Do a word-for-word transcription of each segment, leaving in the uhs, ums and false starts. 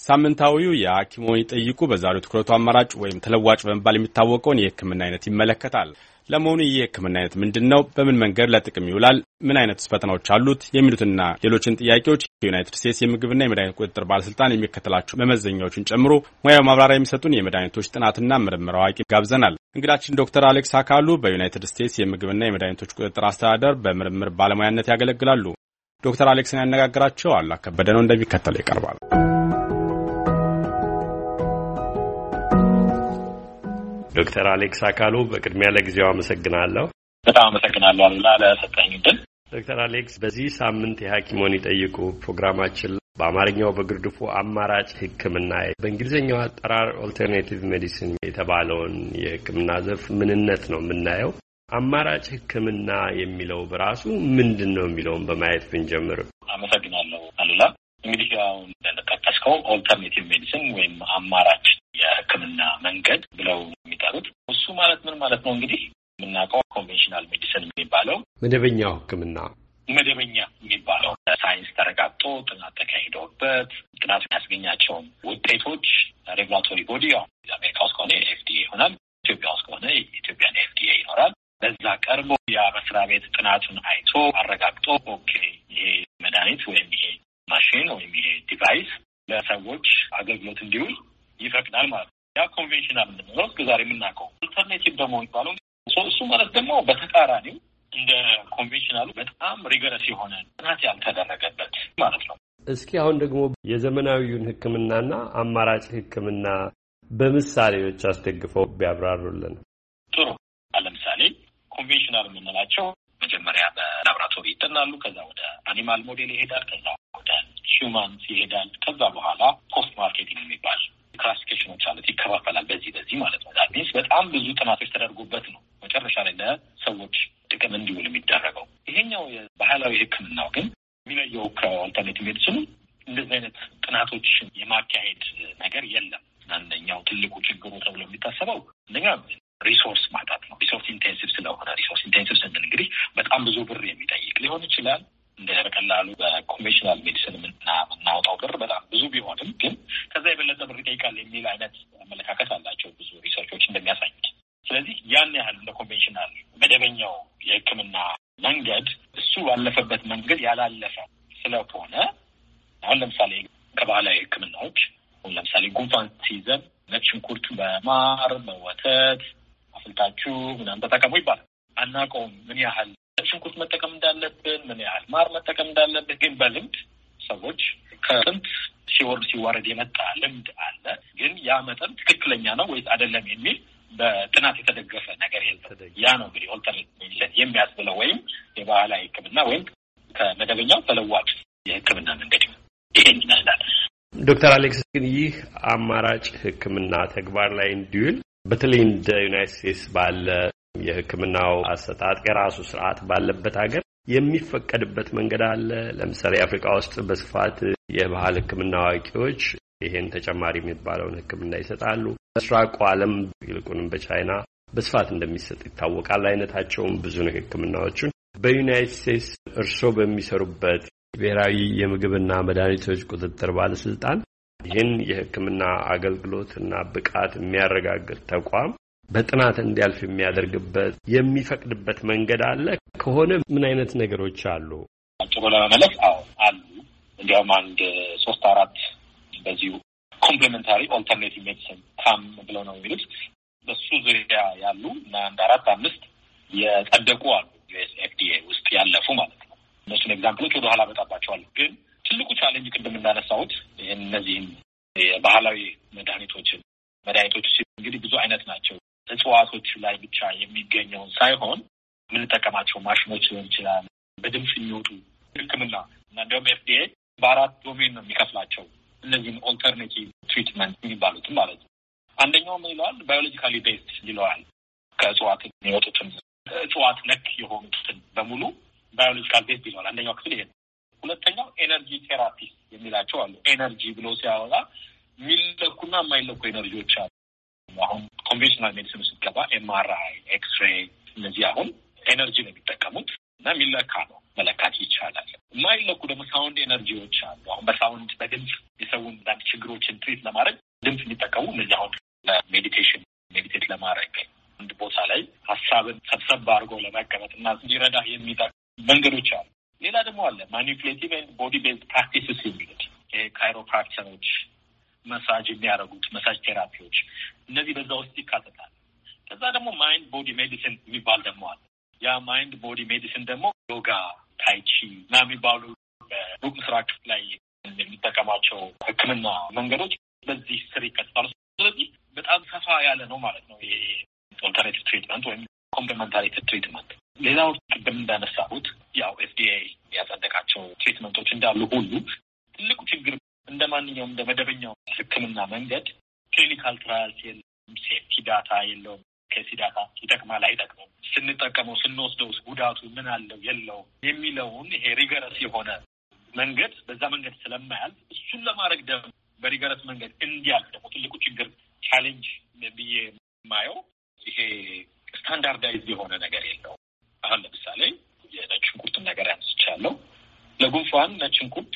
ሳምንታዊው የሐኪሞን ይጠይቁ በዛሬው ትኩረቱ አማራጭ ወይም ተለዋጭ በመባል የሚታወቀውን የሕክምና አይነት ይመለከታል። ለመሆኑ ይህ የሕክምና አይነት ምንድነው? በምን መንገድ ለጥቅም ይውላል? ምን አይነት ፈተናዎች አሉት? የሚሉትና ሌሎችን ጥያቄዎች የዩናይትድ ስቴትስ የምግብና የመድኃኒት ቁጥጥር ባለስልጣን የሚከተላቸው መመዘኛዎችን ጨምሮ ሙያዊ ማብራሪያ የሚሰጡን የመድኃኒቶች ጥናትና ምርምር አዋቂ ጋብዘናል። እንግዳችን ዶክተር አሌክስ አካሉ በዩናይትድ ስቴትስ የምግብና የመድኃኒቶች ቁጥጥር አስተዳደር በምርምር ባለሙያነት ያገለግላሉ። ዶክተር አሌክስን ያነጋግራቸው አላ ከበደ ነው፣ እንደሚከተለው ይቀርባል። ዶክተር አሌክስ አካሉ በቅድሚያ ለጊዜው አመሰግናለሁ። በጣም አመሰግናለሁ አሉላ ለሰጠኝ እድል። ዶክተር አሌክስ በዚህ ሳምንት የሐኪሞን ይጠይቁ ፕሮግራማችን በአማርኛው በግርድፉ አማራጭ ሕክምና በእንግሊዝኛው አጠራር ኦልተርኔቲቭ ሜዲሲን የተባለውን የሕክምና ዘርፍ ምንነት ነው የምናየው። አማራጭ ሕክምና የሚለው በራሱ ምንድነው የሚለውን በማየት ብንጀምር። አመሰግናለሁ አሉላ። እንግዲህ ያው እንደተጠቀስከው ኦልተርኔቲቭ ሜዲሲን ወይም አማራጭ የሕክምና መንገድ ብለው የሚጠሩት እሱ ማለት ምን ማለት ነው? እንግዲህ የምናውቀው ኮንቬንሽናል ሜዲሲን የሚባለው መደበኛው ሕክምና መደበኛ የሚባለው ሳይንስ ተረጋግጦ ጥናት ተካሂዶበት ጥናት ያስገኛቸውን ውጤቶች ሬጉላቶሪ ቦዲ ያው አሜሪካ ውስጥ ከሆነ ኤፍዲኤ ይሆናል፣ ኢትዮጵያ ውስጥ ከሆነ የኢትዮጵያን ኤፍዲኤ ይኖራል። በዛ ቀርቦ ያ መስሪያ ቤት ጥናቱን አይቶ አረጋግጦ ኦኬ ይሄ መድኃኒት ወይም ይሄ ማሽን ወይም ይሄ ዲቫይስ ለሰዎች አገልግሎት እንዲውል ይፈቅዳል ማለት ነው። ያ ኮንቬንሽናል የምንለው እስከ ዛሬ የምናውቀው። ኦልተርኔቲቭ ደግሞ የሚባለው እሱ ማለት ደግሞ በተቃራኒው እንደ ኮንቬንሽናሉ በጣም ሪገረስ የሆነ ጥናት ያልተደረገበት ማለት ነው። እስኪ አሁን ደግሞ የዘመናዊውን ሕክምናና አማራጭ ሕክምና በምሳሌዎች አስደግፈው ቢያብራሩልን። ጥሩ። ለምሳሌ ኮንቬንሽናል የምንላቸው መጀመሪያ በላቦራቶሪ ይጠናሉ፣ ከዛ ወደ አኒማል ሞዴል ይሄዳል፣ ከዛ ወደ ሂውማንስ ይሄዳል፣ ከዛ በኋላ ፖስት ማርኬቲንግ የሚባል ክላሲፊኬሽኖች አሉት፣ ይከፋፈላል በዚህ በዚህ ማለት ነው። ዛሬስ በጣም ብዙ ጥናቶች ተደርጎበት ነው መጨረሻ ላይ ለሰዎች ጥቅም እንዲውል የሚደረገው። ይሄኛው የባህላዊ ሕክምናው ግን የሚለየው ከኦልተርኔቲቭ ሜዲሲኑ እንደዚህ አይነት ጥናቶች የማካሄድ ነገር የለም። አንደኛው ትልቁ ችግሩ ተብሎ የሚታሰበው አንደኛ ሪሶርስ ማጣት ነው። ሪሶርስ ኢንቴንሲቭ ስለሆነ ሪሶርስ ኢንቴንሲቭ ስንል እንግዲህ በጣም ብዙ ብር የሚጠይቅ ሊሆን ይችላል። እንደ በቀላሉ በኮንቬንሽናል ሜዲሲን የምናወጣው ብር በጣም ብዙ ቢሆንም ግን ከዛ የበለጠ ብር ይጠይቃል የሚል አይነት አመለካከት አላቸው ብዙ ሪሰርቾች እንደሚያሳዩት። ስለዚህ ያን ያህል እንደ ኮንቬንሽናል መደበኛው የሕክምና መንገድ እሱ ባለፈበት መንገድ ያላለፈ ስለሆነ አሁን ለምሳሌ ከባህላዊ ሕክምናዎች አሁን ለምሳሌ ጉንፋን ሲይዘን ነጭ ሽንኩርት በማር በወተት አፍልታችሁ ምናምን ተጠቀሙ ይባላል። አናውቀውም ምን ያህል ነጭ ሽንኩርት መጠቀም እንዳለብን፣ ምን ያህል ማር መጠቀም እንዳለብን። ግን በልምድ ሰዎች ከጥንት ሲወርድ ሲዋረድ የመጣ ልምድ አለ። ግን ያ መጠን ትክክለኛ ነው ወይስ አይደለም የሚል በጥናት የተደገፈ ነገር የለም። ያ ነው እንግዲህ ኦልተርኔቲቭ ሜዲሲን የሚያስብለው ወይም የባህላዊ ሕክምና ወይም ከመደበኛው ተለዋጭ የሕክምና መንገድ ይሄን ይመስላል። ዶክተር አሌክስ ግን ይህ አማራጭ ሕክምና ተግባር ላይ እንዲውል በተለይ እንደ ዩናይትድ ስቴትስ ባለ የሕክምናው አሰጣጥ የራሱ ስርዓት ባለበት ሀገር የሚፈቀድበት መንገድ አለ? ለምሳሌ አፍሪካ ውስጥ በስፋት የባህል ሕክምና አዋቂዎች ይሄን ተጨማሪ የሚባለውን ሕክምና ይሰጣሉ። በምስራቁ ዓለም ይልቁንም በቻይና በስፋት እንደሚሰጥ ይታወቃል። አይነታቸውም ብዙ ነው ሕክምናዎቹን። በዩናይትድ ስቴትስ እርስዎ በሚሰሩበት ብሔራዊ የምግብና መድኃኒቶች ቁጥጥር ባለስልጣን ይህን የሕክምና አገልግሎትና ብቃት የሚያረጋግጥ ተቋም በጥናት እንዲያልፍ የሚያደርግበት የሚፈቅድበት መንገድ አለ? ከሆነ ምን አይነት ነገሮች አሉ? አጭሩ ለመመለስ አዎ አሉ። እንዲያውም አንድ ሶስት አራት በዚሁ ኮምፕሊሜንታሪ ኦልተርኔቲቭ ሜዲሲን ካም ብለው ነው የሚሉት በሱ ዙሪያ ያሉ እና አንድ አራት አምስት የጸደቁ አሉ ዩኤስ ኤፍዲኤ ውስጥ ያለፉ ማለት ነው። እነሱን ኤግዛምፕሎች ወደ ኋላ በጣባቸዋለሁ። ግን ትልቁ ቻሌንጅ ቅድም እንዳነሳሁት ይህን እነዚህም የባህላዊ መድኃኒቶችን መድኃኒቶች እንግዲህ ብዙ አይነት ናቸው። እጽዋቶች ላይ ብቻ የሚገኘውን ሳይሆን የምንጠቀማቸው ማሽኖች ሊሆን ይችላል፣ በድምፅ የሚወጡ ሕክምና እና እንዲሁም ኤፍዲኤ በአራት ዶሜን ነው የሚከፍላቸው እነዚህም ኦልተርኔቲቭ ትሪትመንት የሚባሉትን ማለት ነው። አንደኛው ምን ይለዋል? ባዮሎጂካሊ ቤዝድ ይለዋል። ከእጽዋት የሚወጡትን እጽዋት ነክ የሆኑትን በሙሉ ባዮሎጂካል ቤዝድ ይለዋል። አንደኛው ክፍል ይሄ ነው። ሁለተኛው ኤነርጂ ቴራፒ የሚላቸው አሉ። ኤነርጂ ብሎ ሲያወጣ የሚለኩና የማይለኩ ኤነርጂዎች አሉ። አሁን ኮንቬንሽናል ሜዲሲን ውስጥ ገባ ኤምአርአይ፣ ኤክስሬይ እነዚህ አሁን ኤነርጂ ነው የሚጠቀሙት እና የሚለካ ነው፣ መለካት ይቻላል። የማይለኩ ደግሞ ሳውንድ ኤነርጂዎች አሉ። አሁን በሳውንድ በድምፅ የሰውን አንዳንድ ችግሮችን ትሪት ለማድረግ ድምጽ የሚጠቀሙ እነዚህ አሁን ለሜዲቴሽን ሜዲቴት ለማድረግ አንድ ቦታ ላይ ሀሳብን ሰብሰብ አድርጎ ለመቀመጥና እንዲረዳ የሚጠቅሙ መንገዶች አሉ። ሌላ ደግሞ አለ ማኒፑሌቲቭ ኤንድ ቦዲ ቤዝድ ፕራክቲስስ የሚሉት ካይሮፕራክተሮች፣ መሳጅ የሚያደርጉት መሳጅ ቴራፒዎች፣ እነዚህ በዛ ውስጥ ይካተታል። ከዛ ደግሞ ማይንድ ቦዲ ሜዲሲን የሚባል ደግሞ አለ። ያ ማይንድ ቦዲ ሜዲሲን ደግሞ ዮጋ፣ ታይቺ እና የሚባሉ በሩቅ ምስራቅ ላይ የሚጠቀማቸው ሕክምና መንገዶች በዚህ ስር ይከተላሉ። ስለዚህ በጣም ሰፋ ያለ ነው ማለት ነው ይሄ ኦልተርኔቲቭ ትሪትመንት ወይም ኮምፕሊመንታሪ ትሪትመንት። ሌላው ቅድም እንዳነሳሁት ያው ኤፍዲኤ ያጸደቃቸው ትሪትመንቶች እንዳሉ ሁሉ ትልቁ ችግር እንደ ማንኛውም እንደ መደበኛው ሕክምና መንገድ ክሊኒካል ትራያልስ የለም፣ ሴፍቲ ዳታ የለውም። ከሲ ዳታ ይጠቅማል አይጠቅምም፣ ስንጠቀመው ስንወስደው ጉዳቱ ምን አለው የለው የሚለውን ይሄ ሪገረስ የሆነ መንገድ በዛ መንገድ ስለማያልፍ እሱን ለማድረግ ደግሞ በሪገረስ መንገድ እንዲያልፍ ደግሞ ትልቁ ችግር ቻሌንጅ ብዬ የማየው ይሄ ስታንዳርዳይዝ የሆነ ነገር የለው። አሁን ለምሳሌ የነጭ ሽንኩርትን ነገር ያንስቻለሁ። ለጉንፋን ነጭ ሽንኩርት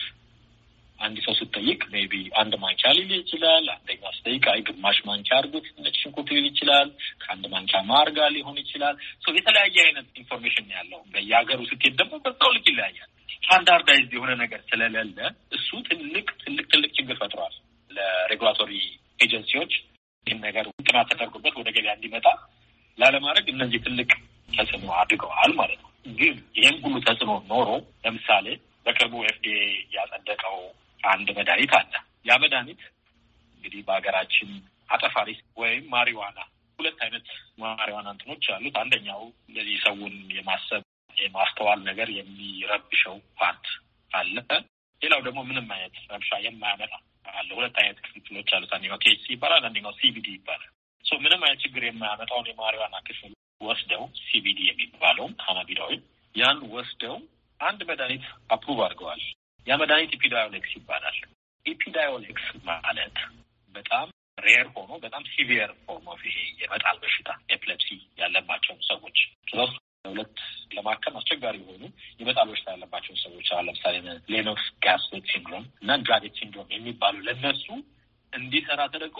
አንድ ሰው ስትጠይቅ ሜቢ አንድ ማንኪያ ሊል ይችላል። አንደኛ ስጠይቅ አይ ግማሽ ማንኪያ አድርጉት ነጭ ሽንኩርት ሊል ይችላል። ከአንድ ማንኪያ ማር ጋር ሊሆን ይችላል። ሶ የተለያየ አይነት ኢንፎርሜሽን ያለው በየሀገሩ ስትሄድ ደግሞ በዛው ልክ ይለያያል። ስታንዳርዳይዝ የሆነ ነገር ስለሌለ እሱ ትልቅ ትልቅ ትልቅ ችግር ፈጥሯል። ለሬጉላቶሪ ኤጀንሲዎች ይህን ነገር ጥናት ተደርጎበት ወደ ገበያ እንዲመጣ ላለማድረግ እነዚህ ትልቅ ተጽዕኖ አድርገዋል ማለት ነው። ግን ይህም ሁሉ ተጽዕኖ ኖሮ ለምሳሌ በቅርቡ ኤፍዲኤ ያጸደቀው አንድ መድኃኒት አለ። ያ መድኃኒት እንግዲህ በሀገራችን አጠፋሪስ ወይም ማሪዋና ሁለት አይነት ማሪዋና እንትኖች አሉት። አንደኛው ለዚህ ሰውን የማሰብ የማስተዋል ነገር የሚረብሸው ፓርት አለ። ሌላው ደግሞ ምንም አይነት ረብሻ የማያመጣ አለ። ሁለት አይነት ክፍሎች አሉት። አንደኛው ቲኤችሲ ይባላል፣ አንደኛው ሲቢዲ ይባላል። ሶ ምንም አይነት ችግር የማያመጣውን የማሪዋና ክፍል ወስደው ሲቢዲ የሚባለው ካናቢዳዊን ያን ወስደው አንድ መድኃኒት አፕሩቭ አድርገዋል። ያ መድኃኒት ኢፒዳዮሌክስ ይባላል። ኢፒዳዮሌክስ ማለት በጣም ሬር ሆኖ በጣም ሲቪየር ፎርም ኦፍ ይሄ የመጣል በሽታ ኤፕሌፕሲ ያለባቸውን ሰዎች ስለዚህ ሁለት ለማከም አስቸጋሪ የሆኑ የመጣል በሽታ ያለባቸውን ሰዎች አለ። ለምሳሌ ሌኖክስ ጋስዌት ሲንድሮም እና ድራጌት ሲንድሮም የሚባሉ ለነሱ እንዲሰራ ተደርጎ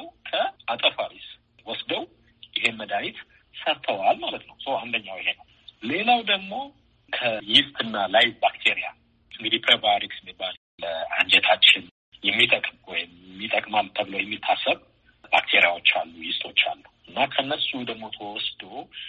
ከአጠፋሪስ ወስደው ይሄን መድኃኒት ሰርተዋል ማለት ነው። ሶ አንደኛው ይሄ ነው። ሌላው ደግሞ ከይስትና ላይቭ ባክቴሪያ እንግዲህ ፕሬባዮቲክስ የሚባል ለአንጀታችን የሚጠቅም ወይም የሚጠቅማል ተብሎ የሚታሰብ ባክቴሪያዎች አሉ፣ ይስቶች አሉ እና ከነሱ ደግሞ ተወስዶ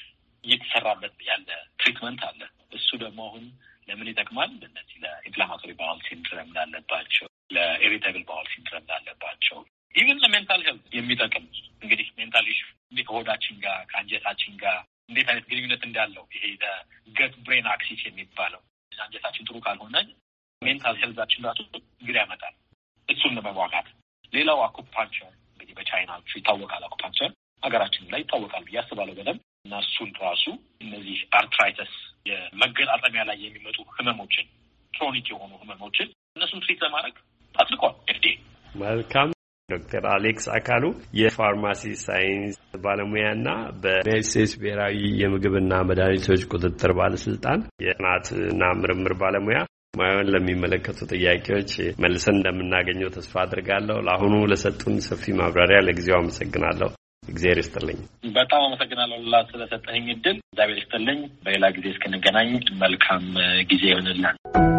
እየተሰራበት ያለ ትሪትመንት አለ። እሱ ደግሞ አሁን ለምን ይጠቅማል? ለነዚህ ለኢንፍላማቶሪ ባውል ሲንድሮም ላለባቸው፣ ለኢሪቴብል ባውል ሲንድሮም ላለባቸው፣ ኢቭን ለሜንታል ሄልዝ የሚጠቅም እንግዲህ ሜንታል ኢሹ ከሆዳችን ጋር ከአንጀታችን ጋር እንዴት አይነት ግንኙነት እንዳለው ይሄ ገት ብሬን አክሲስ የሚባለው አንጀታችን ጥሩ ካልሆነ ሜንታል ሄልዛችን ራሱ ችግር ያመጣል። እሱን ለመዋጋት ሌላው አኩፓንቸር እንግዲህ በቻይናዎቹ ይታወቃል። አኩፓንቸር ሀገራችን ላይ ይታወቃል ብዬ አስባለሁ በደንብ እና እሱን ራሱ እነዚህ አርትራይተስ የመገጣጠሚያ ላይ የሚመጡ ህመሞችን ክሮኒክ የሆኑ ህመሞችን እነሱን ትሪት ለማድረግ አጥልቋል ኤፍዲኤ። መልካም። ዶክተር አሌክስ አካሉ የፋርማሲ ሳይንስ ባለሙያና በዩናይትድ ስቴትስ ብሔራዊ የምግብና መድኃኒቶች ቁጥጥር ባለስልጣን የጥናትና ምርምር ባለሙያ፣ ሙያውን ለሚመለከቱ ጥያቄዎች መልሰን እንደምናገኘው ተስፋ አድርጋለሁ። ለአሁኑ ለሰጡን ሰፊ ማብራሪያ ለጊዜው አመሰግናለሁ። እግዚአብሔር ይስጥልኝ። በጣም አመሰግናለሁ ላ ስለሰጠኝ እድል። እግዚአብሔር ይስጥልኝ። በሌላ ጊዜ እስክንገናኝ መልካም ጊዜ ይሆንልን።